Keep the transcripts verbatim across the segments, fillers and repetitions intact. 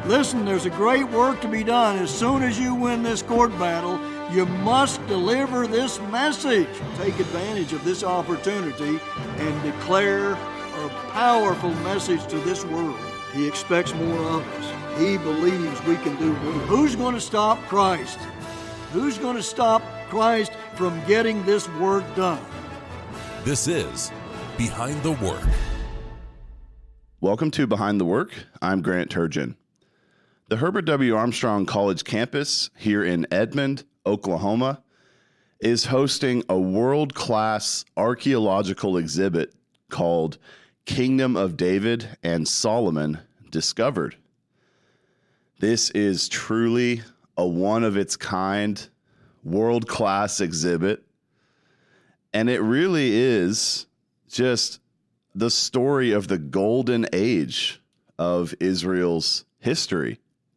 Listen, there's a great work to be done. As soon as you win this court battle, you must deliver this message. Take advantage of this opportunity and declare a powerful message to this world. He expects more of us. He believes we can do more. Who's going to stop Christ? Who's going to stop Christ from getting this work done? This is Behind the Work. Welcome to Behind the Work. I'm Grant Turgeon. The Herbert W. Armstrong College campus here in Edmond, Oklahoma, is hosting a world-class archaeological exhibit called Kingdom of David and Solomon Discovered. This is truly a one-of-its-kind, world-class exhibit, and it really is just the story of the golden age of Israel's history.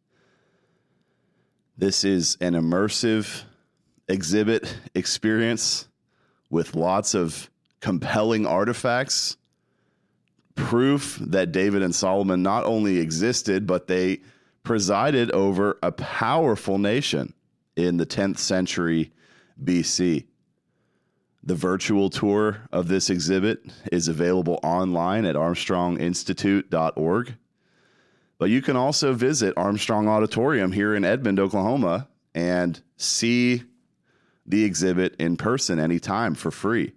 This is an immersive exhibit experience with lots of compelling artifacts, proof that David and Solomon not only existed, but they presided over a powerful nation in the tenth century B C. The virtual tour of this exhibit is available online at armstrong institute dot org. But you can also visit Armstrong Auditorium here in Edmond, Oklahoma, and see the exhibit in person anytime for free.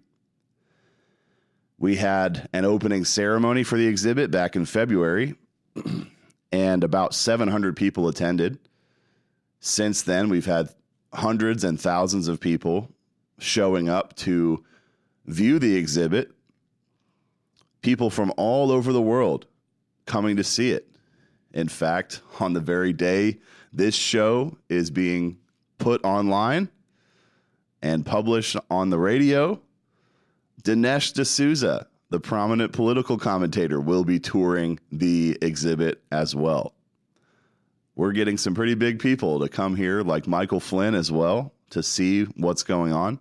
We had an opening ceremony for the exhibit back in February, and about seven hundred people attended. Since then, we've had hundreds and thousands of people showing up to view the exhibit, people from all over the world coming to see it. In fact, on the very day this show is being put online and published on the radio, Dinesh D'Souza, the prominent political commentator, will be touring the exhibit as well. We're getting some pretty big people to come here, like Michael Flynn as well, to see what's going on.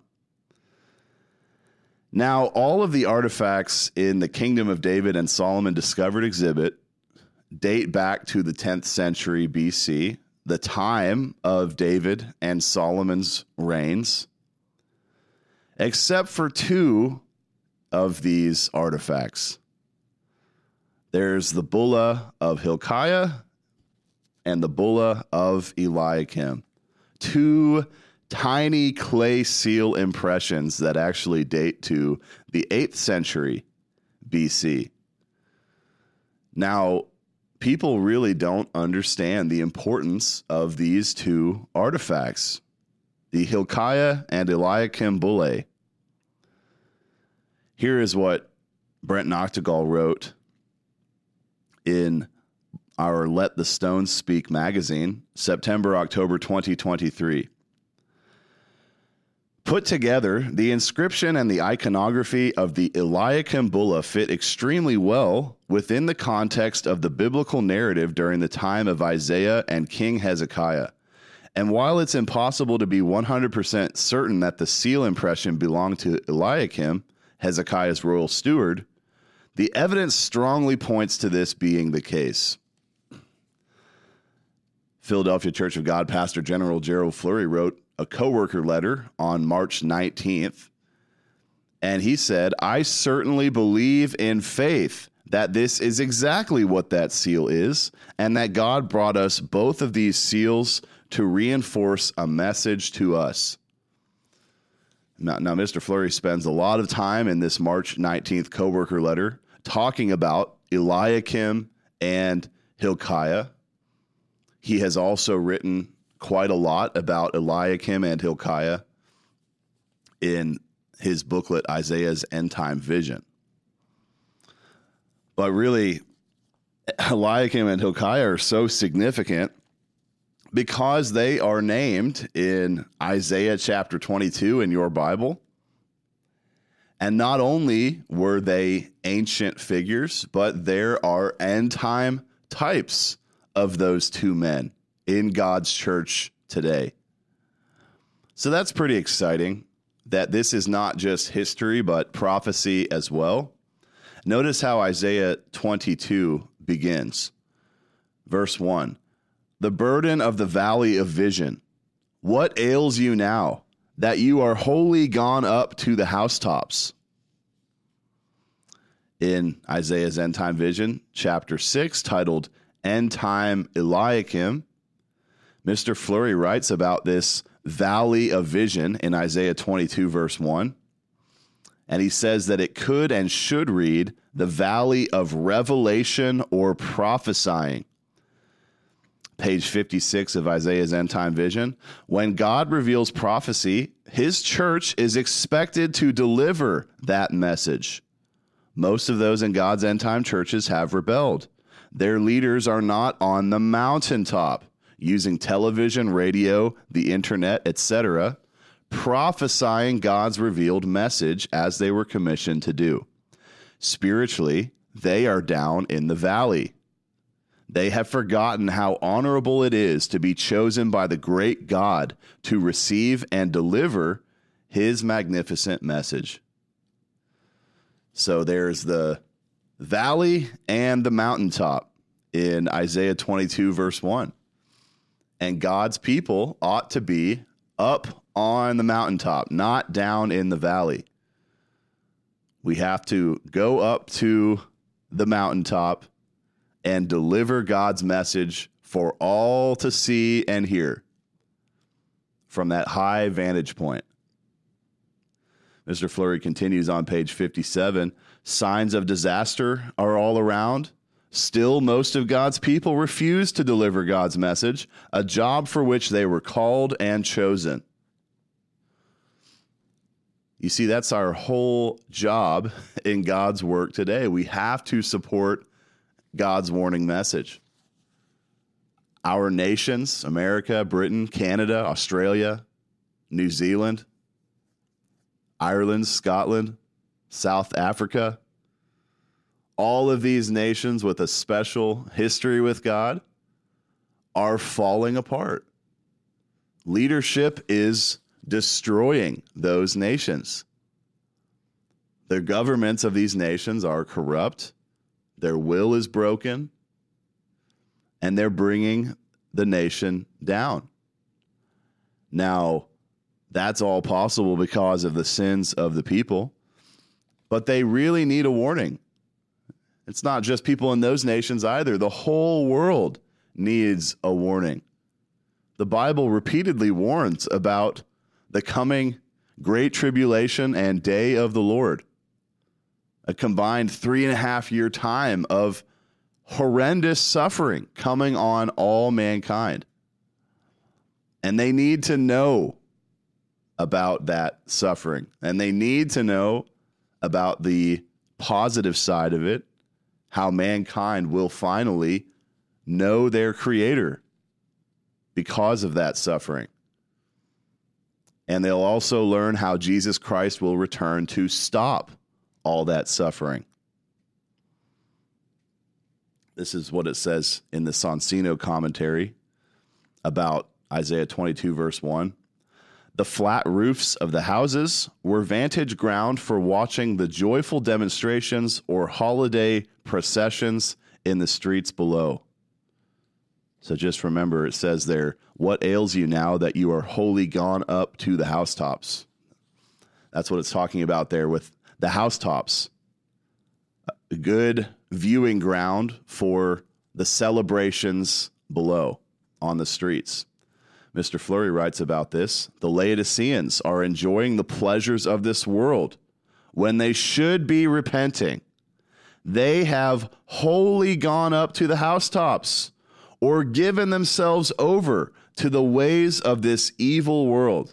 Now, all of the artifacts in the Kingdom of David and Solomon Discovered exhibit date back to the tenth century B C, the time of David and Solomon's reigns, except for two of these artifacts. There's the Bulla of Hilkiah and the Bulla of Eliakim, two tiny clay seal impressions that actually date to the eighth century B C. Now, people really don't understand the importance of these two artifacts, the Hilkiah and Eliakim bullae. Here is what Brent Noctegal wrote in our Let the Stones Speak magazine, September, October twenty twenty-three. Put together, the inscription and the iconography of the Eliakim bulla fit extremely well within the context of the biblical narrative during the time of Isaiah and King Hezekiah. And while it's impossible to be one hundred percent certain that the seal impression belonged to Eliakim, Hezekiah's royal steward, the evidence strongly points to this being the case. Philadelphia Church of God Pastor General Gerald Flurry wrote a co-worker letter on March nineteenth, and he said, "I certainly believe in faith that this is exactly what that seal is, and that God brought us both of these seals to reinforce a message to us." Now, now Mister Flurry spends a lot of time in this March nineteenth co-worker letter talking about Eliakim and Hilkiah. He has also written quite a lot about Eliakim and Hilkiah in his booklet, Isaiah's End Time Vision. But really, Eliakim and Hilkiah are so significant because they are named in Isaiah chapter twenty-two in your Bible. And not only were they ancient figures, but there are end time types of those two men in God's church today. So that's pretty exciting that this is not just history, but prophecy as well. Notice how Isaiah twenty-two begins. Verse one, the burden of the valley of vision. What ails you now that you are wholly gone up to the housetops? In Isaiah's End Time Vision, chapter six, titled End Time Eliakim, Mister Fleury writes about this valley of vision in Isaiah twenty-two, verse one. And he says that it could and should read the valley of revelation or prophesying. Page fifty-six of Isaiah's End Time Vision. When God reveals prophecy, his church is expected to deliver that message. Most of those in God's end time churches have rebelled. Their leaders are not on the mountaintop, using television, radio, the internet, et cetera, prophesying God's revealed message as they were commissioned to do. Spiritually, they are down in the valley. They have forgotten how honorable it is to be chosen by the great God to receive and deliver his magnificent message. So there's the valley and the mountaintop in Isaiah twenty-two, verse one. And God's people ought to be up on the mountaintop, not down in the valley. We have to go up to the mountaintop and deliver God's message for all to see and hear from that high vantage point. Mister Fleury continues on page fifty-seven. Signs of disaster are all around. Still, most of God's people refuse to deliver God's message, a job for which they were called and chosen. You see, that's our whole job in God's work today. We have to support God's warning message. Our nations, America, Britain, Canada, Australia, New Zealand, Ireland, Scotland, South Africa, all of these nations with a special history with God are falling apart. Leadership is destroying those nations. The governments of these nations are corrupt. Their will is broken. And they're bringing the nation down. Now, that's all possible because of the sins of the people. But they really need a warning. It's not just people in those nations either. The whole world needs a warning. The Bible repeatedly warns about the coming great tribulation and day of the Lord. A combined three and a half year time of horrendous suffering coming on all mankind. And they need to know about that suffering. And they need to know about the positive side of it, how mankind will finally know their Creator because of that suffering. And they'll also learn how Jesus Christ will return to stop all that suffering. This is what it says in the Sonsino commentary about Isaiah twenty-two, verse one. The flat roofs of the houses were vantage ground for watching the joyful demonstrations or holiday processions in the streets below. So just remember, it says there, what ails you now that you are wholly gone up to the housetops? That's what it's talking about there with the housetops. A good viewing ground for the celebrations below on the streets. Mister Fleury writes about this. The Laodiceans are enjoying the pleasures of this world when they should be repenting. They have wholly gone up to the housetops or given themselves over to the ways of this evil world.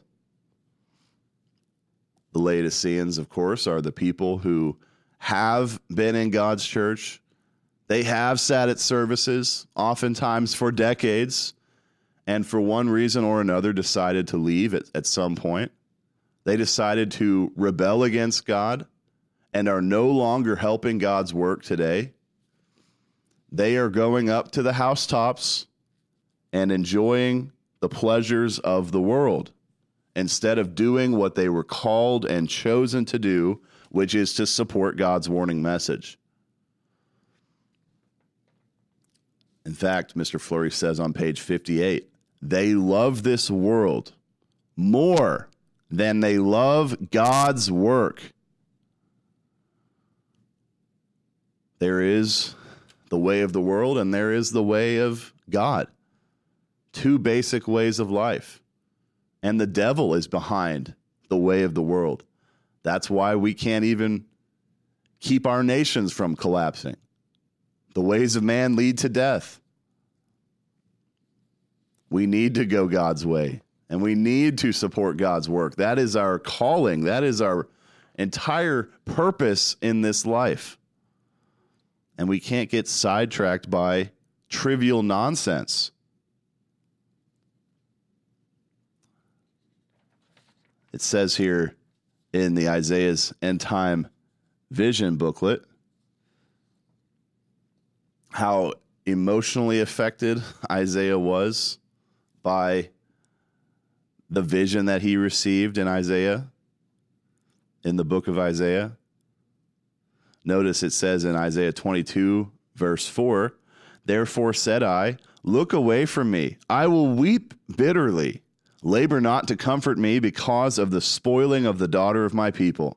The Laodiceans, of course, are the people who have been in God's church. They have sat at services, oftentimes for decades, and for one reason or another decided to leave at, at some point. They decided to rebel against God and are no longer helping God's work today. They are going up to the housetops and enjoying the pleasures of the world instead of doing what they were called and chosen to do, which is to support God's warning message. And In fact, Mister Fleury says on page fifty-eight, they love this world more than they love God's work. There is the way of the world and there is the way of God. Two basic ways of life. And the devil is behind the way of the world. That's why we can't even keep our nations from collapsing. The ways of man lead to death. We need to go God's way, and we need to support God's work. That is our calling. That is our entire purpose in this life. And we can't get sidetracked by trivial nonsense. It says here in the Isaiah's End Time Vision booklet how emotionally affected Isaiah was by the vision that he received in Isaiah, in the book of Isaiah. Notice it says in Isaiah twenty-two, verse four, therefore said I, look away from me. I will weep bitterly. Labor not to comfort me because of the spoiling of the daughter of my people.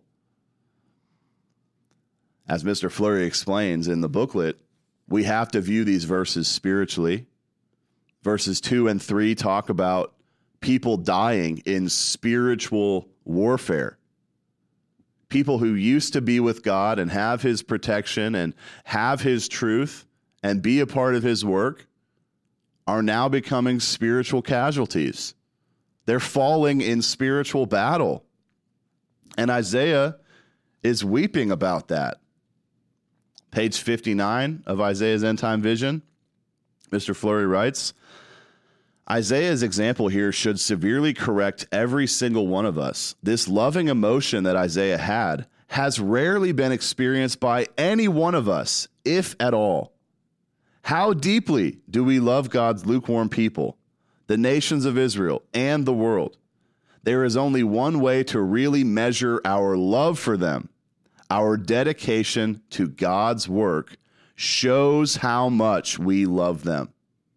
As Mister Fleury explains in the booklet, we have to view these verses spiritually. Verses two and three talk about people dying in spiritual warfare. People who used to be with God and have his protection and have his truth and be a part of his work are now becoming spiritual casualties. They're falling in spiritual battle. And Isaiah is weeping about that. Page fifty-nine of Isaiah's End Time Vision, Mister Fleury writes, Isaiah's example here should severely correct every single one of us. This loving emotion that Isaiah had has rarely been experienced by any one of us, if at all. How deeply do we love God's lukewarm people, the nations of Israel, and the world? There is only one way to really measure our love for them. Our dedication to God's work shows how much we love them.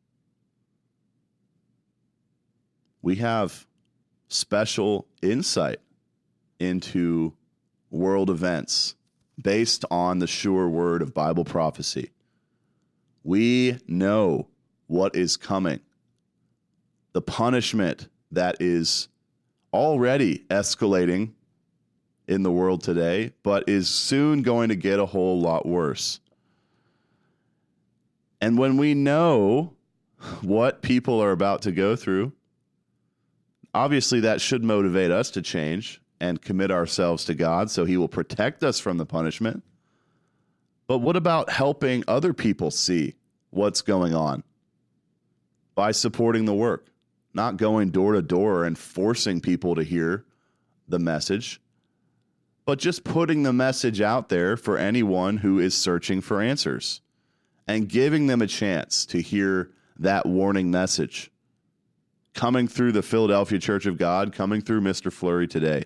We have special insight into world events based on the sure word of Bible prophecy. We know what is coming. The punishment that is already escalating in the world today, but is soon going to get a whole lot worse. And when we know what people are about to go through, obviously that should motivate us to change and commit ourselves to God so he will protect us from the punishment. But what about helping other people see what's going on by supporting the work, not going door to door and forcing people to hear the message, but just putting the message out there for anyone who is searching for answers and giving them a chance to hear that warning message coming through the Philadelphia Church of God, coming through Mister Fleury today.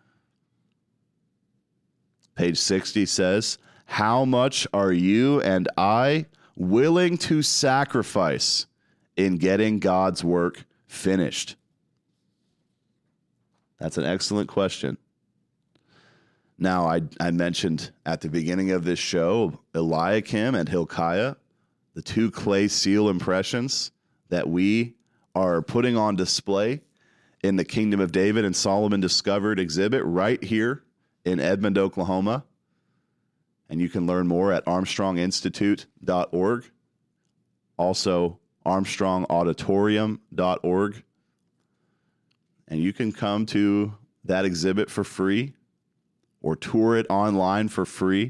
Page sixty says, how much are you and I willing to sacrifice in getting God's work finished? That's an excellent question. Now, I, I mentioned at the beginning of this show, Eliakim and Hilkiah, the two clay seal impressions that we are putting on display in the Kingdom of David and Solomon Discovered exhibit right here in Edmond, Oklahoma. And you can learn more at armstrong institute dot org, also armstrong auditorium dot org. And you can come to that exhibit for free or tour it online for free.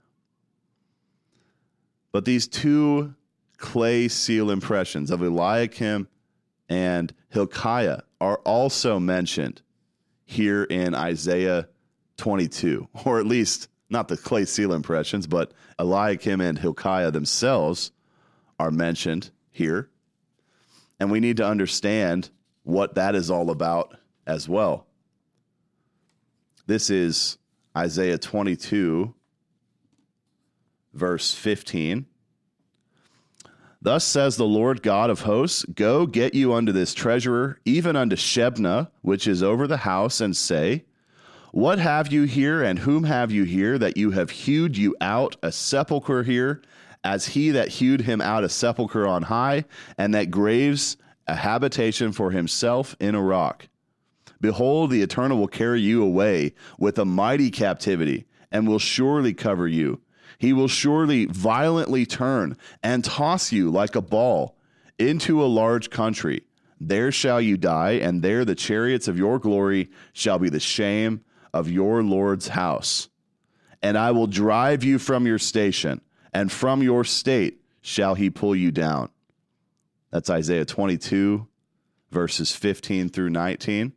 But these two clay seal impressions of Eliakim and Hilkiah are also mentioned here in Isaiah twenty-two, or at least not the clay seal impressions, but Eliakim and Hilkiah themselves are mentioned here. And we need to understand what that is all about as well. This is Isaiah twenty-two, verse fifteen. Thus says the Lord God of hosts, go get you unto this treasurer, even unto Shebna, which is over the house, and say, what have you here, and whom have you here, that you have hewed you out a sepulchre here, as he that hewed him out a sepulchre on high, and that graves a habitation for himself in a rock? Behold, the Eternal will carry you away with a mighty captivity, and will surely cover you. He will surely violently turn and toss you like a ball into a large country. There shall you die, and there the chariots of your glory shall be the shame of your Lord's house. And I will drive you from your station, and from your state shall he pull you down. That's Isaiah twenty-two, verses fifteen through nineteen.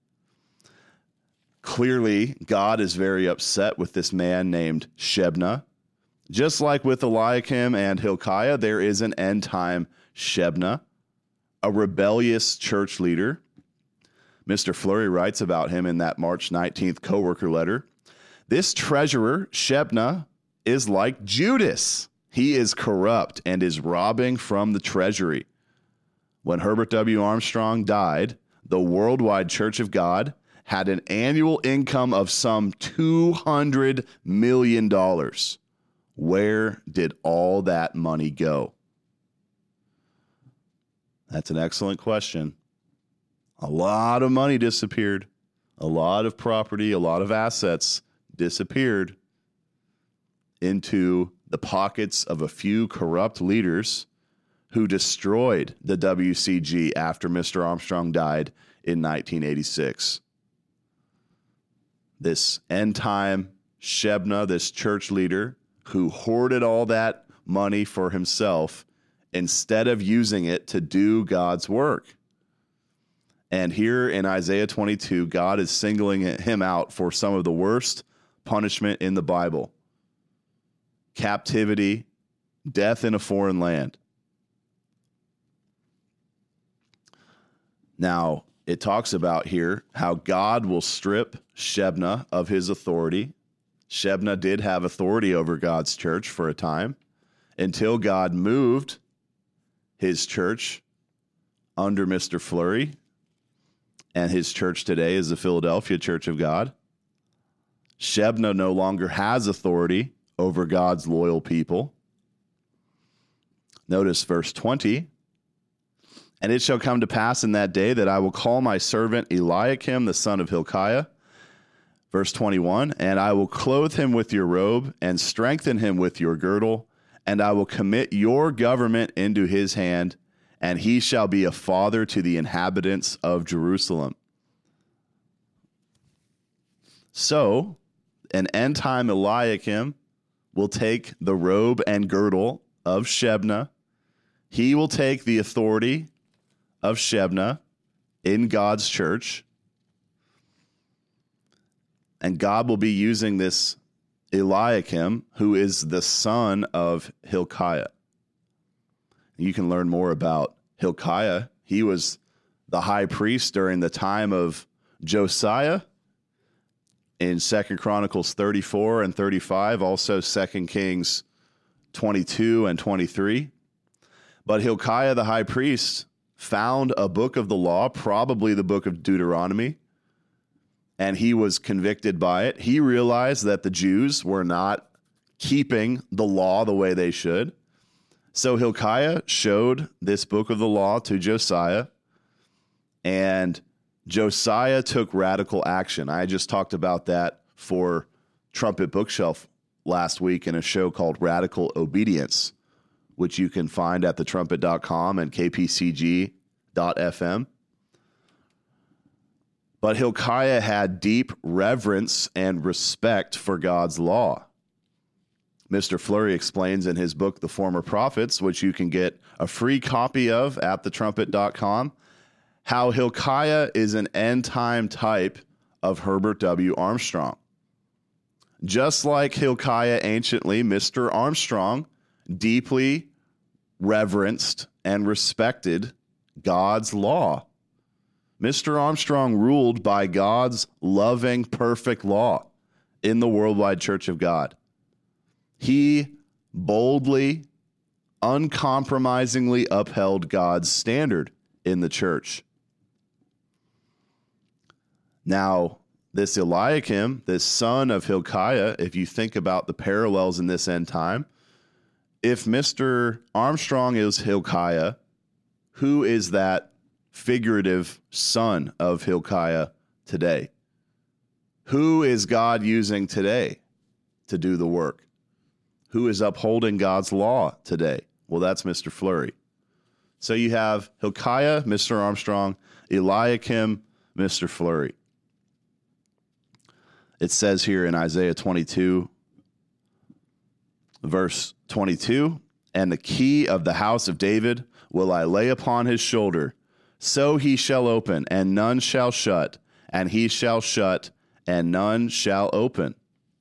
Clearly, God is very upset with this man named Shebna. Just like with Eliakim and Hilkiah, there is an end-time Shebna, a rebellious church leader. Mister Fleury writes about him in that March nineteenth coworker letter. This treasurer, Shebna, is like Judas. He is corrupt and is robbing from the treasury. When Herbert W. Armstrong died, the Worldwide Church of God had an annual income of some two hundred million dollars. Where did all that money go? That's an excellent question. A lot of money disappeared. A lot of property, a lot of assets disappeared into the pockets of a few corrupt leaders who destroyed the W C G after Mister Armstrong died in nineteen eighty-six. This end-time Shebna, this church leader, who hoarded all that money for himself instead of using it to do God's work. And here in Isaiah twenty-two, God is singling him out for some of the worst punishment in the Bible: captivity, death in a foreign land. Now, it talks about here how God will strip Shebna of his authority. Shebna did have authority over God's church for a time until God moved his church under Mister Fleury, and his church today is the Philadelphia Church of God. Shebna no longer has authority over God's loyal people. Notice verse twenty. And it shall come to pass in that day that I will call my servant Eliakim, the son of Hilkiah. Verse twenty-one, and I will clothe him with your robe and strengthen him with your girdle, and I will commit your government into his hand, and he shall be a father to the inhabitants of Jerusalem. So, an end-time Eliakim will take the robe and girdle of Shebna. He will take the authority of Shebna in God's church, and God will be using this Eliakim, who is the son of Hilkiah. You can learn more about Hilkiah. He was the high priest during the time of Josiah in Second Chronicles thirty-four and thirty-five, also Second Kings twenty-two and twenty-three. But Hilkiah, the high priest, found a book of the law, probably the book of Deuteronomy, and he was convicted by it. He realized that the Jews were not keeping the law the way they should. So Hilkiah showed this book of the law to Josiah, and Josiah took radical action. I just talked about that for Trumpet Bookshelf last week in a show called Radical Obedience, which you can find at the trumpet dot com and k p c g dot f m. But Hilkiah had deep reverence and respect for God's law. Mister Fleury explains in his book, The Former Prophets, which you can get a free copy of at the trumpet dot com, how Hilkiah is an end-time type of Herbert W. Armstrong. Just like Hilkiah anciently, Mister Armstrong deeply reverenced and respected God's law. Mister Armstrong ruled by God's loving, perfect law in the Worldwide Church of God. He boldly uncompromisingly upheld God's standard in the church. Now, this Eliakim, this son of Hilkiah, if you think about the parallels in this end time, if Mister Armstrong is Hilkiah, who is that figurative son of Hilkiah today? Who is God using today to do the work? Who is upholding God's law today? Well, that's Mister Fleury. So you have Hilkiah, Mister Armstrong, Eliakim, Mister Fleury. It says here in Isaiah twenty-two, verse twenty-two, "And the key of the house of David will I lay upon his shoulder. So he shall open, and none shall shut, and he shall shut, and none shall open."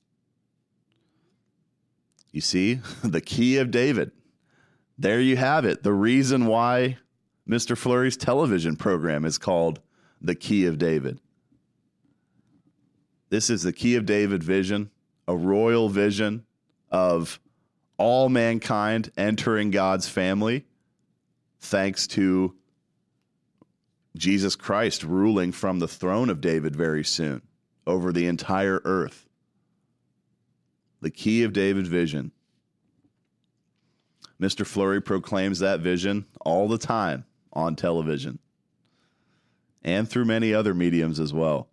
You see, the key of David. There you have it. The reason why Mister Fleury's television program is called The Key of David. This is the Key of David vision, a royal vision of all mankind entering God's family, thanks to Jesus Christ ruling from the throne of David very soon over the entire earth. The Key of David vision. Mister Fleury proclaims that vision all the time on television and through many other mediums as well.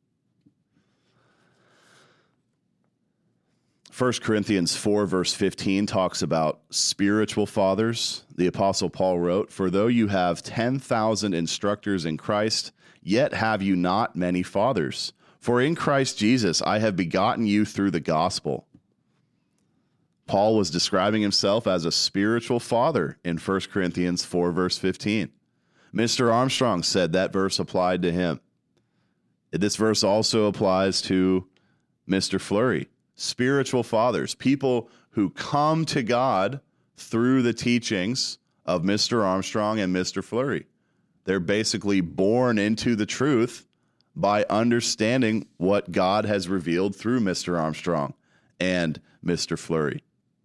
First Corinthians four, verse fifteen talks about spiritual fathers. The Apostle Paul wrote, "For though you have ten thousand instructors in Christ, yet have you not many fathers. For in Christ Jesus I have begotten you through the gospel." Paul was describing himself as a spiritual father in First Corinthians four, verse fifteen. Mister Armstrong said that verse applied to him. This verse also applies to Mister Fleury. Spiritual fathers, people who come to God through the teachings of Mister Armstrong and Mister Fleury. They're basically born into the truth by understanding what God has revealed through Mister Armstrong and Mister Fleury.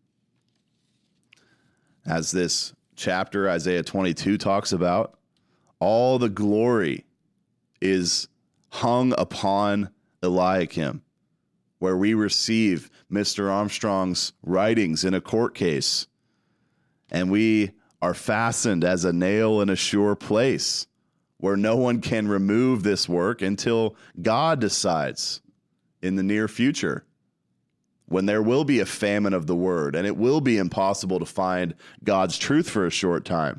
As this chapter, Isaiah twenty-two, talks about, all the glory is hung upon Eliakim, where we receive Mister Armstrong's writings in a court case, and we are fastened as a nail in a sure place, where no one can remove this work until God decides in the near future, when there will be a famine of the word, and it will be impossible to find God's truth for a short time.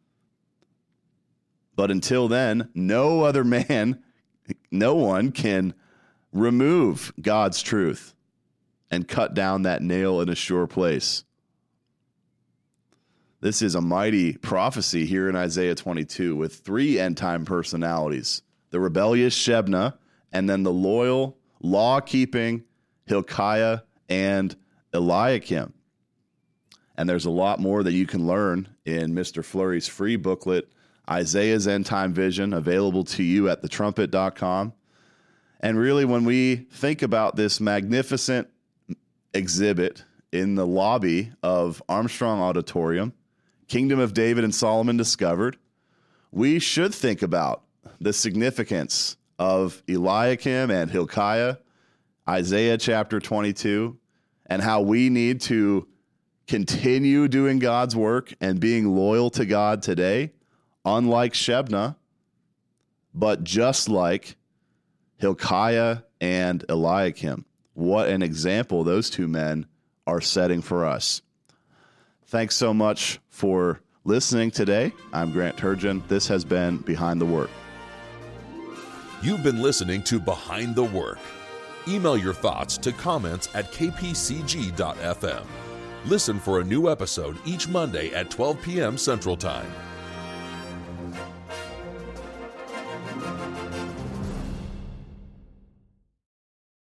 But until then, no other man, no one can remove God's truth and cut down that nail in a sure place. This is a mighty prophecy here in Isaiah twenty-two with three end-time personalities: the rebellious Shebna, and then the loyal, law-keeping Hilkiah and Eliakim. And there's a lot more that you can learn in Mister Fleury's free booklet, Isaiah's End-Time Vision, available to you at the trumpet dot com. And really, when we think about this magnificent exhibit in the lobby of Armstrong Auditorium, Kingdom of David and Solomon Discovered, we should think about the significance of Eliakim and Hilkiah, Isaiah chapter twenty-two, and how we need to continue doing God's work and being loyal to God today, unlike Shebna, but just like Hilkiah and Eliakim. What an example those two men are setting for us. Thanks so much for listening today. I'm Grant Turgeon. This has been Behind the Work. You've been listening to Behind the Work. Email your thoughts to comments at k p c g dot f m. Listen for a new episode each Monday at twelve p.m. Central Time.